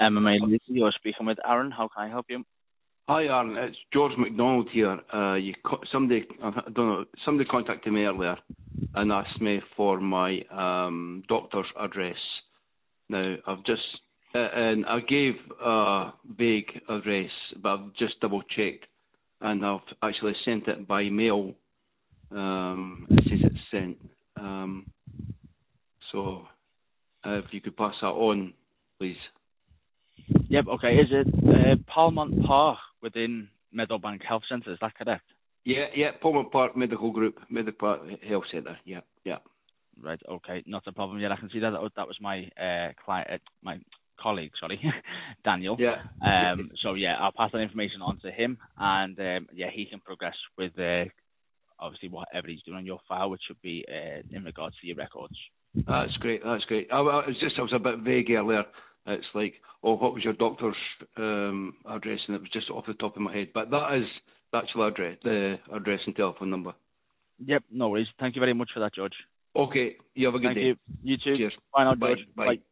MMA League. You're speaking with Aaron. How can I help you? Hi, Aaron. It's George McDonald here. Somebody contacted me earlier and asked me for my doctor's address. Now, and I gave a vague address, but I've just double checked, and I've actually sent it by mail. It says it's sent. So, if you could pass that on, please. Yep, okay. Is it Palmont Park within Meadowbank Health Centre? Is that correct? Yeah. Palmont Park Medical Group, Medical Park Health Centre. Yeah. Right, okay. Not a problem. Yeah, I can see that was my client, my colleague, Daniel. Yeah. So, yeah, I'll pass that information on to him, and, he can progress with, obviously, whatever he's doing on your file, which should be in regards to your records. That's great. I was a bit vague earlier. It's like, what was your doctor's address? And it was just off the top of my head. But that is the actual address, the address and telephone number. Yep, no worries. Thank you very much for that, George. Okay, you have a good day. Thank you. You too. Cheers. Bye now, George. Bye.